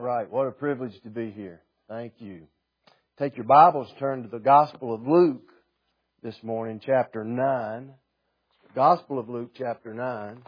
right. What a privilege to be here. Thank you. Take your Bibles, turn to the Gospel of Luke this morning, chapter 9. Gospel of Luke, chapter 9.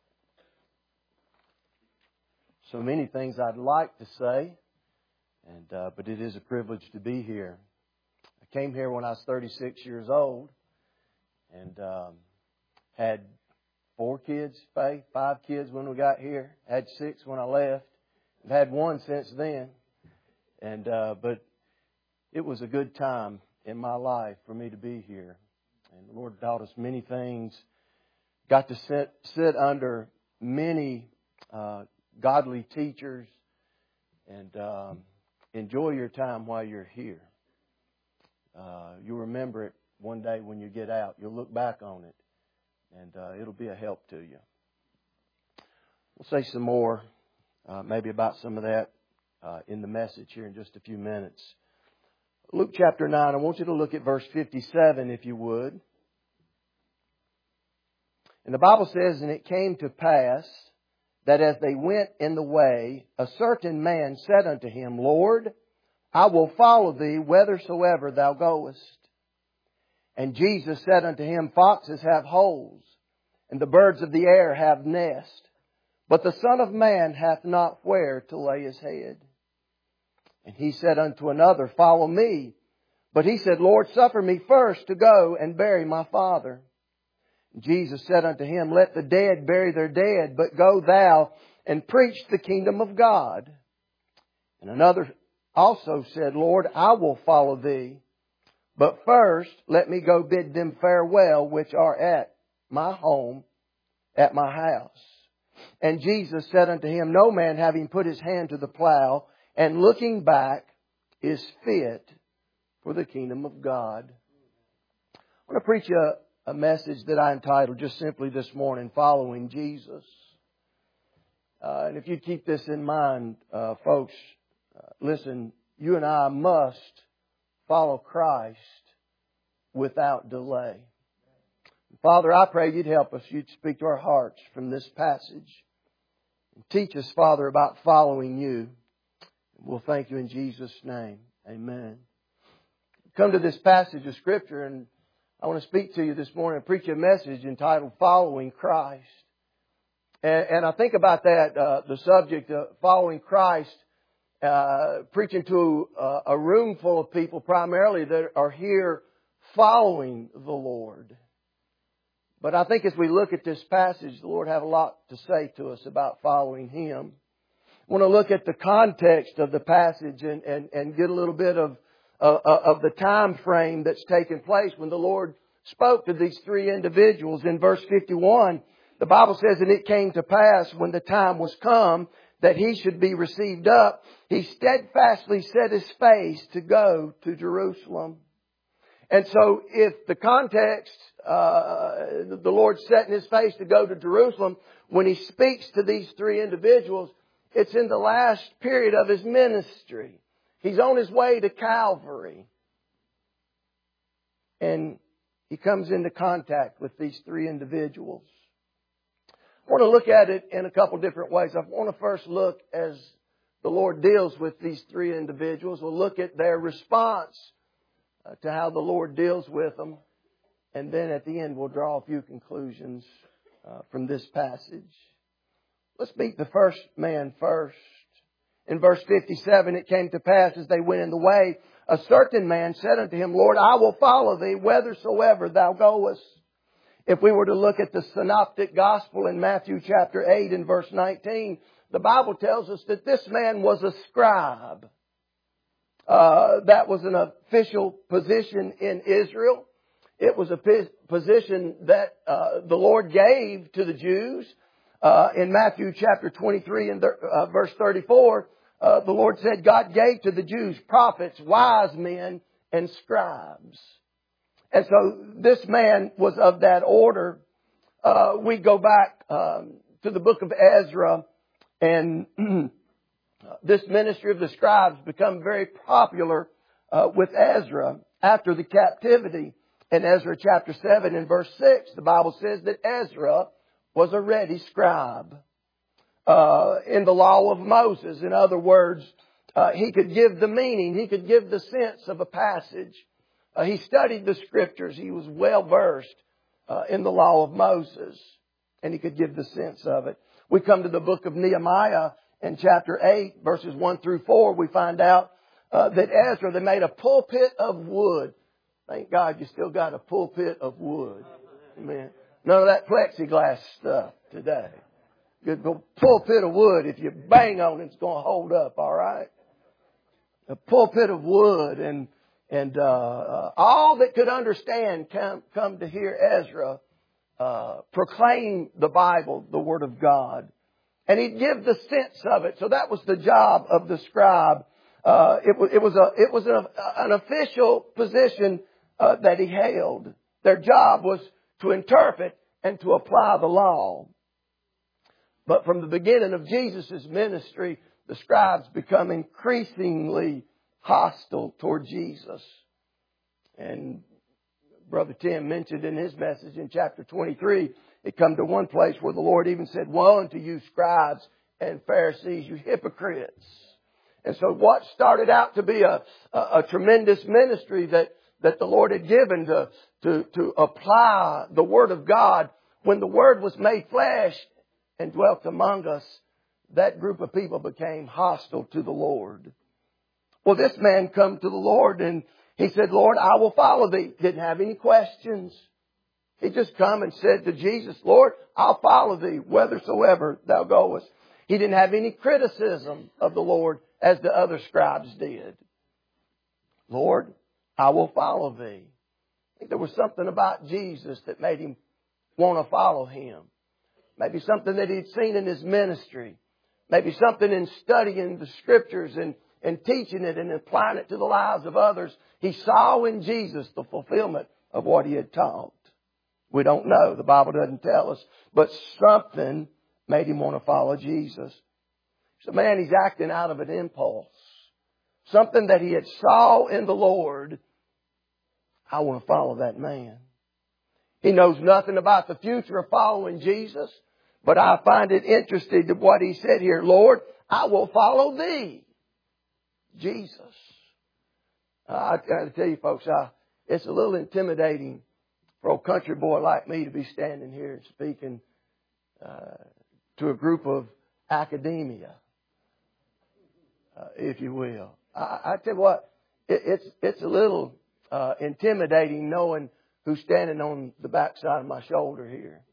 So many things I'd like to say, but it is a privilege to be here. I came here when I was 36 years old and had 4 kids, 5 kids when we got here. Had 6 when I left. I've had 1 since then. But it was a good time in my life for me to be here. And the Lord taught us many things. Got to sit under many godly teachers and enjoy your time while you're here. You'll remember it one day when you get out. You'll look back on it and it'll be a help to you. We'll say some more maybe about some of that in the message here in just a few minutes. Luke chapter 9, I want you to look at verse 57 if you would. And the Bible says, "And it came to pass that as they went in the way, a certain man said unto him, Lord, I will follow thee whithersoever thou goest. And Jesus said unto him, Foxes have holes, and the birds of the air have nests, but the Son of Man hath not where to lay his head. And he said unto another, Follow me. But he said, Lord, suffer me first to go and bury my father. And Jesus said unto him, Let the dead bury their dead, but go thou and preach the kingdom of God. And another also said, Lord, I will follow thee. But first let me go bid them farewell which are at my home, at my house. And Jesus said unto him, No man having put his hand to the plow and looking back is fit for the kingdom of God." I want to preach a message that I entitled just simply this morning, Following Jesus. And if you keep this in mind, folks, listen, you and I must follow Christ without delay. Father, I pray You'd help us. You'd speak to our hearts from this passage. Teach us, Father, about following You. We'll thank You in Jesus' name. Amen. Come to this passage of Scripture, and I want to speak to you this morning and preach a message entitled Following Christ. And I think about that, the subject of following Christ, preaching to a room full of people primarily that are here following the Lord. But I think as we look at this passage, the Lord have a lot to say to us about following Him. I want to look at the context of the passage and get a little bit of the time frame that's taken place when the Lord spoke to these 3 individuals. In verse 51, the Bible says, "And it came to pass when the time was come that He should be received up, He steadfastly set His face to go to Jerusalem." And so if the context, the Lord setting His face to go to Jerusalem, when He speaks to these 3 individuals, it's in the last period of His ministry. He's on His way to Calvary. And He comes into contact with these 3 individuals. I want to look at it in a couple different ways. I want to first look as the Lord deals with these 3 individuals. We'll look at their response to how the Lord deals with them. And then at the end we'll draw a few conclusions from this passage. Let's meet the first man first. In verse 57, "It came to pass as they went in the way, a certain man said unto Him, Lord, I will follow Thee whithersoever Thou goest." If we were to look at the synoptic gospel in Matthew chapter 8 and verse 19, the Bible tells us that this man was a scribe. That was an official position in Israel. It was a position that the Lord gave to the Jews. In Matthew chapter 23 and verse 34, the Lord said God gave to the Jews prophets, wise men, and scribes. And so this man was of that order. We go back to the book of Ezra, and this ministry of the scribes become very popular with Ezra after the captivity. In Ezra chapter 7 and verse 6, the Bible says that Ezra was a ready scribe. in the law of Moses. In other words, he could give the meaning. He could give the sense of a passage. He studied the Scriptures. He was well versed in the law of Moses. And he could give the sense of it. We come to the book of Nehemiah in chapter 8, verses 1 through 4. We find out that Ezra, they made a pulpit of wood. Thank God you still got a pulpit of wood. Amen. None of that plexiglass stuff today. Good pulpit of wood. If you bang on it, it's going to hold up, all right? A pulpit of wood. And all that could understand come to hear Ezra proclaim the Bible, the Word of God. And he'd give the sense of it. So that was the job of the scribe. It was an official position that he held. Their job was to interpret and to apply the law. But from the beginning of Jesus' ministry, the scribes become increasingly hostile toward Jesus. And Brother Tim mentioned in his message in chapter 23, it come to one place where the Lord even said, "Woe unto you, scribes and Pharisees, you hypocrites." And so what started out to be a tremendous ministry that the Lord had given to apply the Word of God, when the Word was made flesh and dwelt among us, that group of people became hostile to the Lord. Well, this man come to the Lord and he said, "Lord, I will follow thee." Didn't have any questions. He just come and said to Jesus, "Lord, I'll follow thee whithersoever thou goest." He didn't have any criticism of the Lord as the other scribes did. "Lord, I will follow thee." I think there was something about Jesus that made him want to follow him. Maybe something that he'd seen in his ministry. Maybe something in studying the Scriptures and teaching it and applying it to the lives of others. He saw in Jesus the fulfillment of what he had taught. We don't know. The Bible doesn't tell us. But something made him want to follow Jesus. So man, he's acting out of an impulse. Something that he had saw in the Lord. I want to follow that man. He knows nothing about the future of following Jesus. But I find it interesting to what he said here. "Lord, I will follow thee." Jesus. I got to tell you folks, it's a little intimidating for a country boy like me to be standing here and speaking to a group of academia, if you will. I tell you what, it's a little intimidating knowing who's standing on the backside of my shoulder here.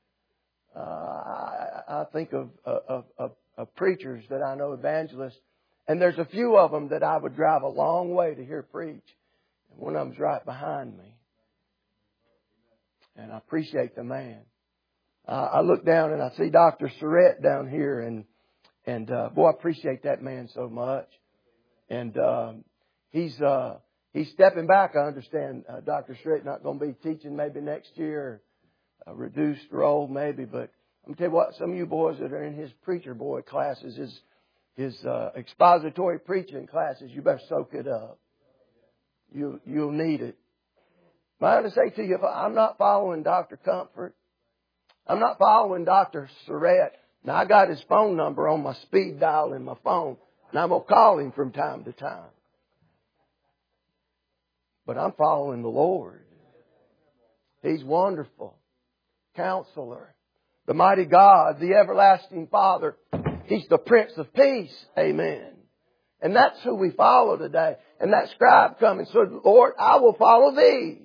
I think of preachers that I know, evangelists, and there's a few of them that I would drive a long way to hear preach. And one of them's right behind me. And I appreciate the man. I look down and I see Dr. Surratt down here, and boy, I appreciate that man so much. And he's stepping back. I understand Dr. Surratt not going to be teaching maybe next year, a reduced role maybe. But I'm going to tell you what, some of you boys that are in his preacher boy classes, his expository preaching classes, you better soak it up. You'll need it. But I want to say to you, if I'm not following Dr. Comfort, I'm not following Dr. Surratt. Now, I got his phone number on my speed dial in my phone, and I'm going to call him from time to time. But I'm following the Lord. He's wonderful. Counselor. The mighty God, the everlasting Father. He's the Prince of Peace. Amen. And that's who we follow today. And that scribe come and said, "Lord, I will follow thee."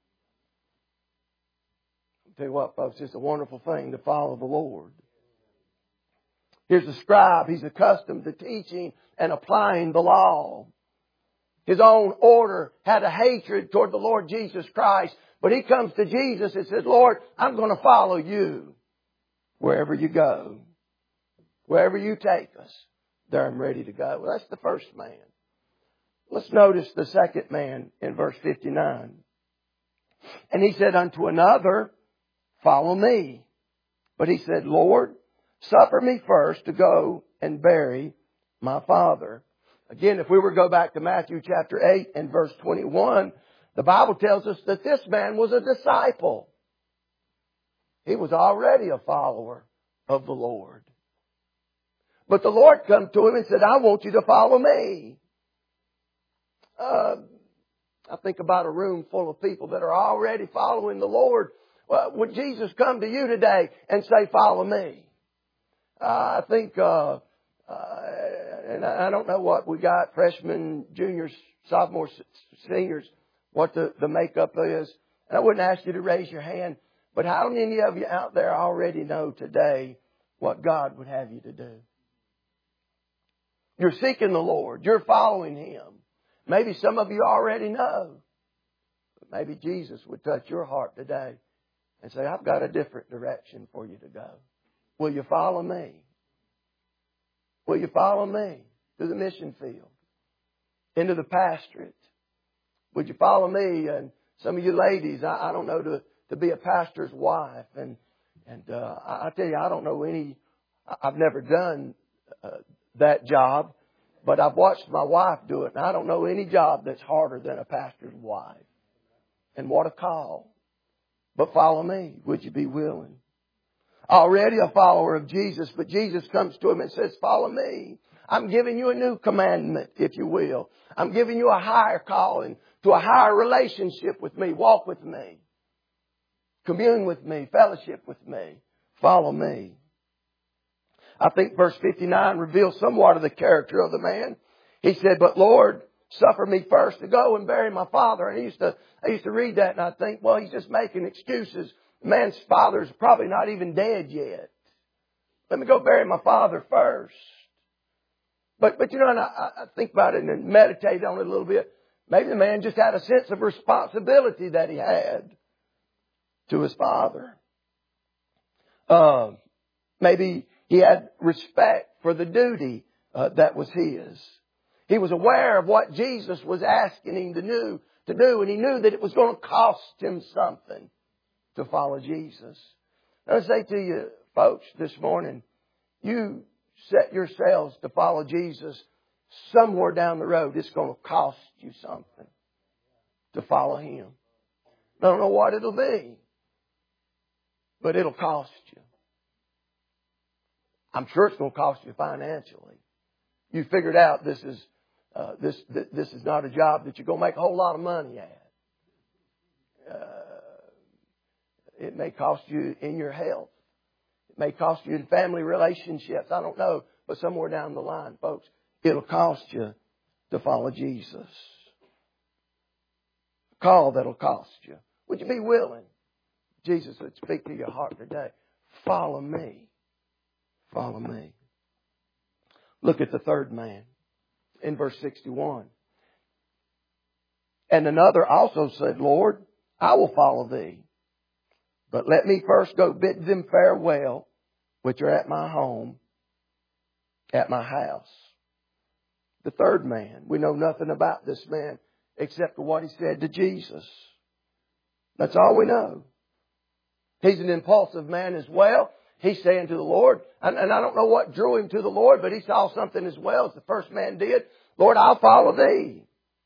I'll tell you what, folks, it's a wonderful thing to follow the Lord. Here's a scribe. He's accustomed to teaching and applying the law. His own order had a hatred toward the Lord Jesus Christ. But he comes to Jesus and says, "Lord, I'm going to follow you wherever you go. Wherever you take us, there I'm ready to go." Well, that's the first man. Let's notice the second man in verse 59. "And he said unto another, Follow me. But he said, Lord, suffer me first to go and bury my father." Again, if we were to go back to Matthew chapter 8 and verse 21, the Bible tells us that this man was a disciple. He was already a follower of the Lord. But the Lord come to him and said, I want you to follow me. I think about a room full of people that are already following the Lord. Would Jesus come to you today and say, follow me? I think, and I don't know what we got, freshmen, juniors, sophomores, seniors, what the makeup is. And I wouldn't ask you to raise your hand, but how many of you out there already know today what God would have you to do? You're seeking the Lord. You're following Him. Maybe some of you already know. But maybe Jesus would touch your heart today and say, I've got a different direction for you to go. Will you follow me? Will you follow me to the mission field? Into the pastorate? Would you follow me? And some of you ladies, I don't know, to be a pastor's wife. And I tell you, I don't know any, I've never done that job, but I've watched my wife do it, and I don't know any job that's harder than a pastor's wife. And what a call. But follow me. Would you be willing? Already a follower of Jesus, but Jesus comes to him and says, follow me. I'm giving you a new commandment, if you will. I'm giving you a higher calling to a higher relationship with me. Walk with me. Commune with me. Fellowship with me. Follow me. I think verse 59 reveals somewhat of the character of the man. He said, but Lord, suffer me first to go and bury my father. And I used to read that and I think, well, he's just making excuses. The man's father's probably not even dead yet. Let me go bury my father first. But you know, and I think about it and meditate on it a little bit. Maybe the man just had a sense of responsibility that he had to his father. Maybe he had respect for the duty that was his. He was aware of what Jesus was asking him to do, and he knew that it was going to cost him something to follow Jesus. I say to you, folks, this morning, you set yourselves to follow Jesus. Somewhere down the road, it's going to cost you something to follow Him. I don't know what it'll be, but it'll cost you. I'm sure it's going to cost you financially. You figured out this is not a job that you're going to make a whole lot of money at. It may cost you in your health. It may cost you in family relationships. I don't know, but somewhere down the line, folks, it'll cost you to follow Jesus. A call that'll cost you. Would you be willing? Jesus would speak to your heart today. Follow me. Follow me. Look at the third man in verse 61. And another also said, Lord, I will follow thee. But let me first go bid them farewell, which are at my home, at my house. The third man, we know nothing about this man except for what he said to Jesus. That's all we know. He's an impulsive man as well. He's saying to the Lord, and I don't know what drew him to the Lord, but he saw something as well as the first man did. Lord, I'll follow thee.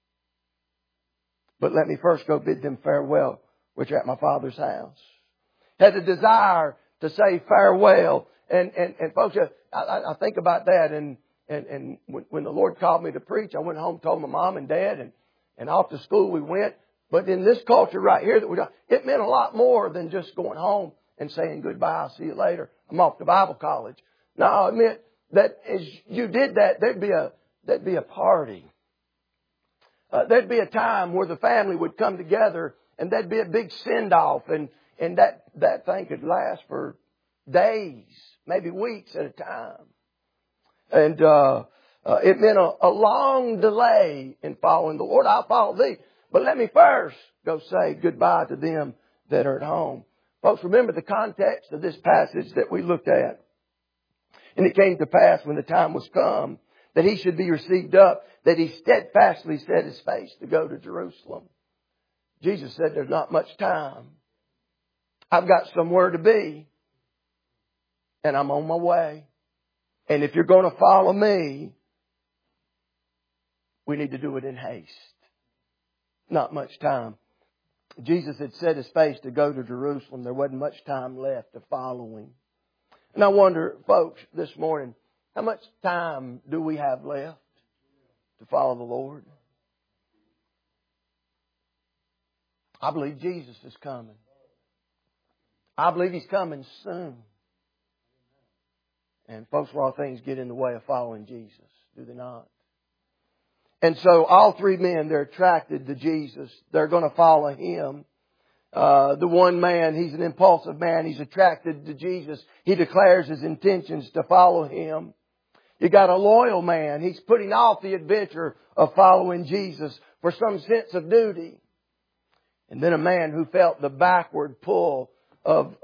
But let me first go bid them farewell, which are at my Father's house. Had a desire to say farewell. And folks, I think about that. And when the Lord called me to preach, I went home, told my mom and dad, and off to school we went. But in this culture right here that we got, it meant a lot more than just going home and saying goodbye, I'll see you later, I'm off to Bible college. No, it meant that as you did that, there'd be a party. There'd be a time where the family would come together and there'd be a big send-off and that thing could last for days, maybe weeks at a time. And it meant a long delay in following the Lord. I'll follow thee. But let me first go say goodbye to them that are at home. Folks, remember the context of this passage that we looked at. And it came to pass when the time was come that he should be received up, that he steadfastly set his face to go to Jerusalem. Jesus said, there's not much time. I've got somewhere to be. And I'm on my way. And if you're going to follow me, we need to do it in haste. Not much time. Jesus had set his face to go to Jerusalem. There wasn't much time left to follow him. And I wonder, folks, this morning, How much time do we have left to follow the Lord? I believe Jesus is coming. I believe He's coming soon. And folks, a lot of things get in the way of following Jesus, do they not? And so all three men, they're attracted to Jesus. They're going to follow Him. The one man, he's an impulsive man. He's attracted to Jesus. He declares his intentions to follow Him. You got a loyal man. He's putting off the adventure of following Jesus for some sense of duty. And then a man who felt the backward pull of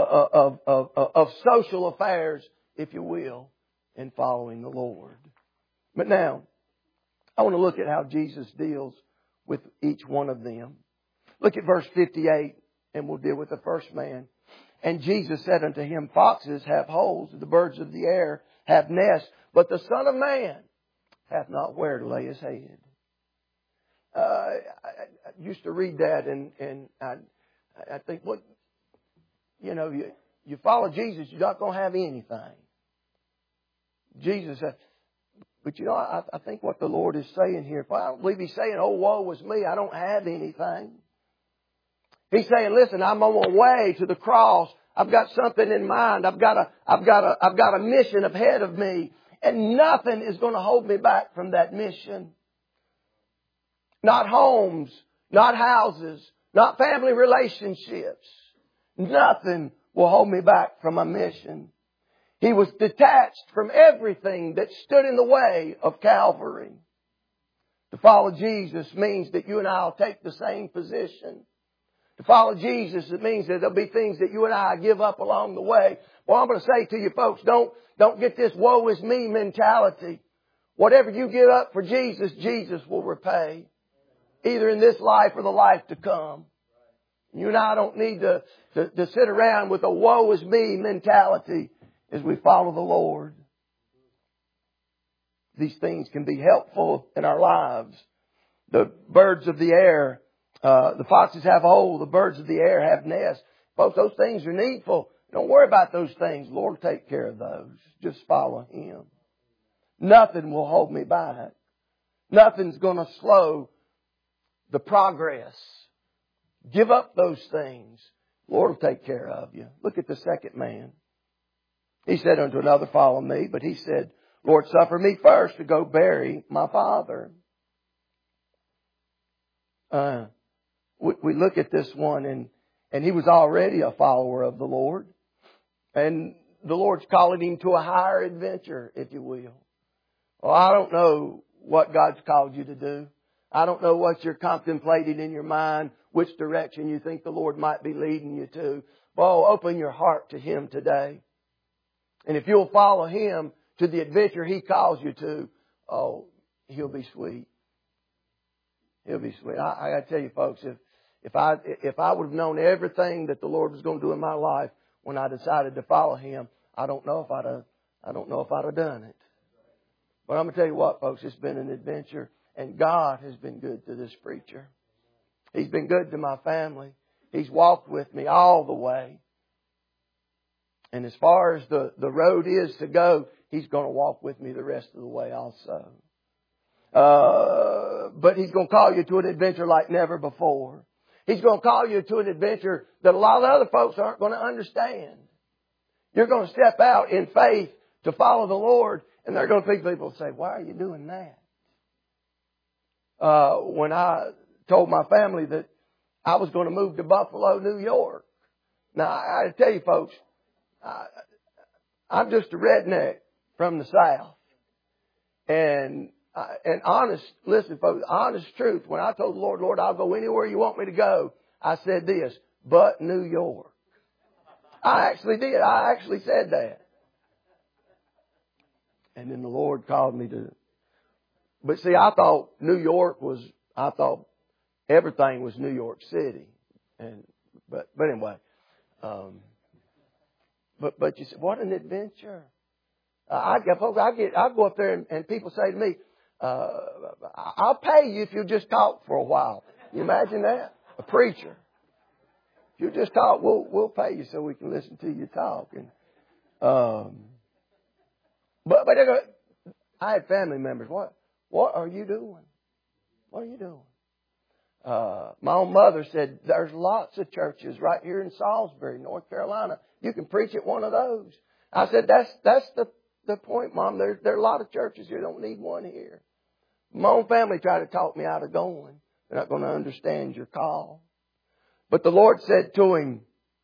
social affairs, if you will, in following the Lord. But now, I want to look at how Jesus deals with each one of them. Look at verse 58, and we'll deal with the first man. And Jesus said unto him, Foxes have holes, the birds of the air have nests, but the Son of Man hath not where to lay His head. I used to read that, and I think, well, you know, you follow Jesus, you're not going to have anything. Jesus said, but you know, I think what the Lord is saying here, I don't believe He's saying, oh, woe is me, I don't have anything. He's saying, listen, I'm on my way to the cross. I've got something in mind. I've got a mission ahead of me. And nothing is going to hold me back from that mission. Not homes, not houses, not family relationships. Nothing will hold me back from my mission. He was detached from everything that stood in the way of Calvary. To follow Jesus means that you and I will take the same position. To follow Jesus, it means that there'll be things that you and I give up along the way. Well, I'm going to say to you folks, don't get this woe is me mentality. Whatever you give up for Jesus, Jesus will repay. Either in this life or the life to come. You and I don't need to sit around with a woe is me mentality as we follow the Lord. These things can be helpful in our lives. The birds of the air, the foxes have holes, the birds of the air have nests. Folks, those things are needful. Don't worry about those things. The Lord will take care of those. Just follow Him. Nothing will hold me back. Nothing's going to slow the progress. Give up those things. The Lord will take care of you. Look at the second man. He said unto another, Follow me. But he said, Lord, suffer me first to go bury my father. We look at this one, and he was already a follower of the Lord. And the Lord's calling him to a higher adventure, if you will. Well, I don't know what God's called you to do. I don't know what you're contemplating in your mind, which direction you think the Lord might be leading you to. Well, open your heart to Him today. And if you'll follow Him to the adventure He calls you to, oh, He'll be sweet. He'll be sweet. I got to tell you, folks, if I would have known everything that the Lord was going to do in my life when I decided to follow Him, I don't know if I'd have done it. But I'm going to tell you what, folks, it's been an adventure. And God has been good to this preacher. He's been good to my family. He's walked with me all the way. And as far as the road is to go, He's going to walk with me the rest of the way also. But He's going to call you to an adventure like never before. He's going to call you to an adventure that a lot of other folks aren't going to understand. You're going to step out in faith to follow the Lord, and there are going to be people who say, why are you doing that? When I told my family that I was going to move to Buffalo, New York. Now, I tell you folks, I'm just a redneck from the South. And listen folks, honest truth, when I told the Lord, Lord, I'll go anywhere you want me to go, I said this, but New York. I actually did. I actually said that. And then the Lord called me to... But see, I thought everything was New York City. But anyway, but you said, what an adventure. I go up there and people say to me, I'll pay you if you just talk for a while. You imagine that? A preacher. If you just talk, we'll pay you so we can listen to you talk. And, But I had family members. What are you doing? What are you doing? My own mother said, there's lots of churches right here in Salisbury, North Carolina. You can preach at one of those. I said, that's the point, Mom. There are a lot of churches here. Don't need one here. My own family tried to talk me out of going. They're not going to understand your call. But the Lord said to him,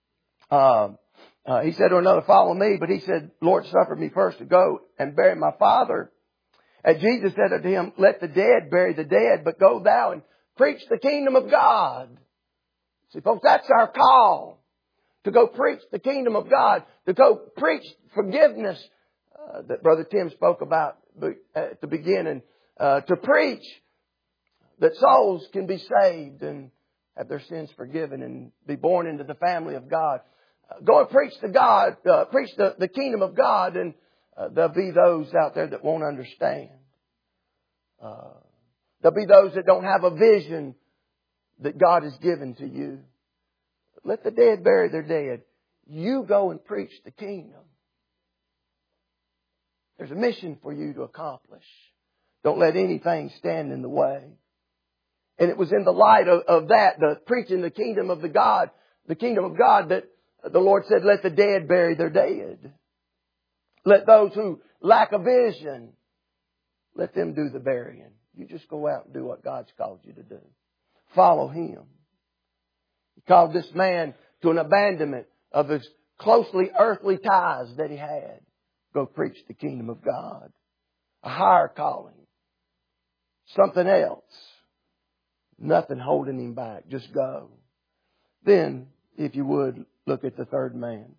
he said to another, follow me. But he said, Lord, suffer me first to go and bury my father. And Jesus said unto him, let the dead bury the dead, but go thou and preach the kingdom of God. See, folks, that's our call. To go preach the kingdom of God. To go preach forgiveness that Brother Tim spoke about at the beginning. To preach that souls can be saved and have their sins forgiven and be born into the family of God. Go and preach preach the kingdom of God, and there'll be those out there that won't understand. There'll be those that don't have a vision that God has given to you. Let the dead bury their dead. You go and preach the kingdom. There's a mission for you to accomplish. Don't let anything stand in the way. And it was in the light of that, the preaching the kingdom of God, that the Lord said, let the dead bury their dead. Let those who lack a vision, let them do the burying. You just go out and do what God's called you to do. Follow Him. He called this man to an abandonment of his closely earthly ties that he had. Go preach the kingdom of God. A higher calling. Something else. Nothing holding him back. Just go. Then, if you would, look at the third man.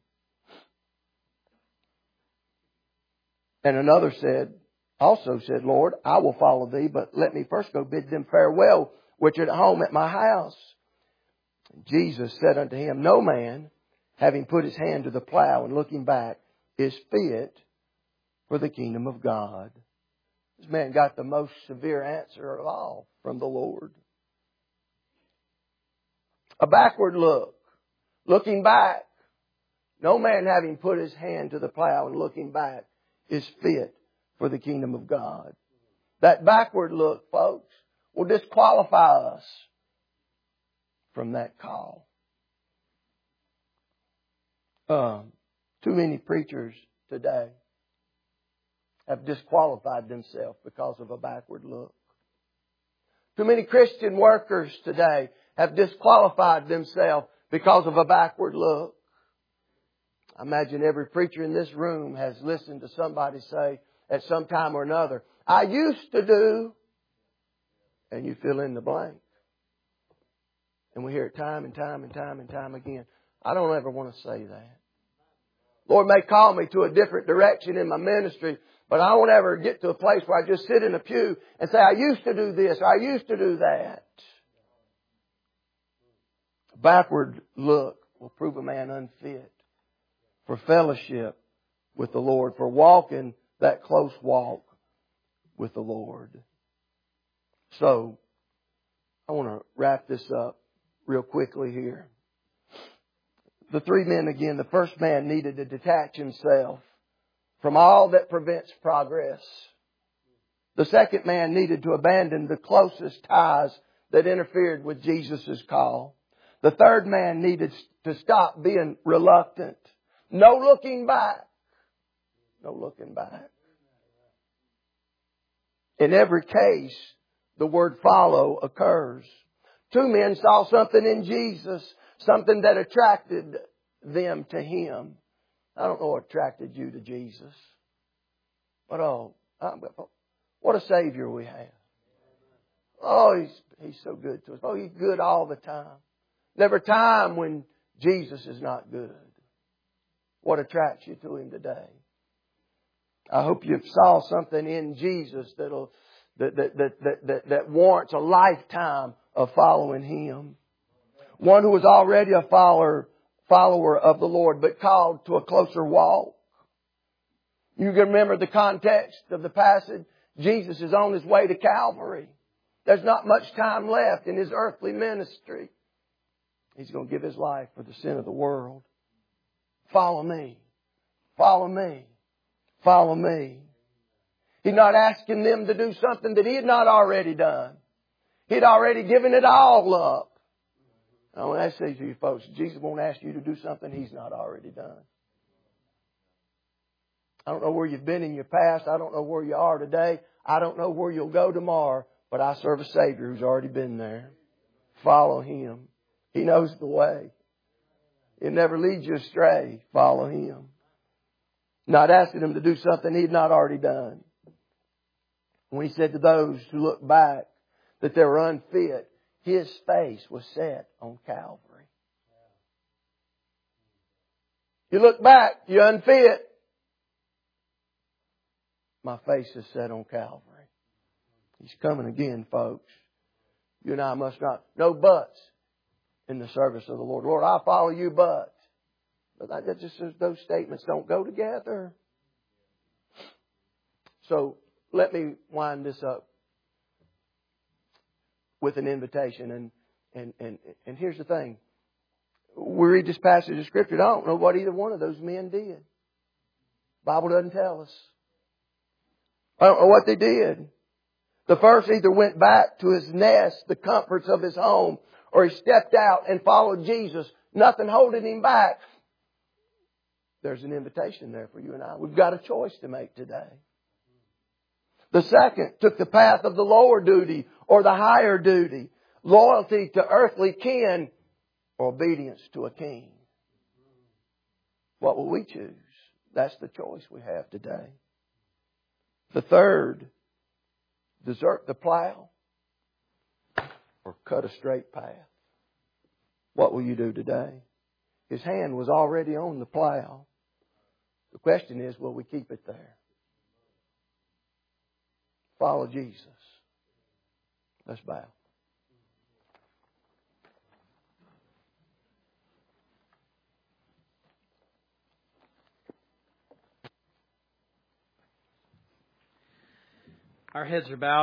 And another also said, Lord, I will follow thee, but let me first go bid them farewell, which are at home at my house. And Jesus said unto him, no man, having put his hand to the plow and looking back, is fit for the kingdom of God. This man got the most severe answer of all from the Lord. A backward look. Looking back. No man having put his hand to the plow and looking back is fit for the kingdom of God. That backward look, folks, will disqualify us from that call. Too many preachers today have disqualified themselves because of a backward look. Too many Christian workers today have disqualified themselves because of a backward look. I imagine every preacher in this room has listened to somebody say at some time or another, I used to do, and you fill in the blank. And we hear it time and time and time and time again. I don't ever want to say that. Lord may call me to a different direction in my ministry, but I won't ever get to a place where I just sit in a pew and say, I used to do this, or I used to do that. A backward look will prove a man unfit for fellowship with the Lord, for walking that close walk with the Lord. So, I want to wrap this up real quickly here. The three men again, the first man needed to detach himself from all that prevents progress. The second man needed to abandon the closest ties that interfered with Jesus' call. The third man needed to stop being reluctant. No looking back. No looking back. In every case, the word follow occurs. Two men saw something in Jesus, something that attracted them to Him. I don't know what attracted you to Jesus. But what a Savior we have. Oh, He's so good to us. Oh, He's good all the time. Never a time when Jesus is not good. What attracts you to Him today? I hope you saw something in Jesus that warrants a lifetime of following Him. One who was already a follower of the Lord, but called to a closer walk. You can remember the context of the passage. Jesus is on His way to Calvary. There's not much time left in His earthly ministry. He's going to give His life for the sin of the world. Follow me. Follow me. Follow me. He's not asking them to do something that He had not already done. He'd already given it all up. I want to say to you folks, Jesus won't ask you to do something He's not already done. I don't know where you've been in your past. I don't know where you are today. I don't know where you'll go tomorrow. But I serve a Savior who's already been there. Follow Him. He knows the way. He'll never lead you astray. Follow Him. Not asking Him to do something He'd not already done. When He said to those who look back that they were unfit, His face was set on Calvary. You look back, you're unfit. My face is set on Calvary. He's coming again, folks. You and I must not, no buts in the service of the Lord. Lord, I'll follow you, but that just says those statements don't go together. So let me wind this up with an invitation. And here's the thing. We read this passage of Scripture. I don't know what either one of those men did. The Bible doesn't tell us. I don't know what they did. The first either went back to his nest, the comforts of his home, or he stepped out and followed Jesus. Nothing holding him back. There's an invitation there for you and I. We've got a choice to make today. The second took the path of the lower duty or the higher duty. Loyalty to earthly kin or obedience to a king. What will we choose? That's the choice we have today. The third, desert the plow or cut a straight path. What will you do today? His hand was already on the plow. The question is, will we keep it there? Follow Jesus. Let's bow. Our heads are bowed.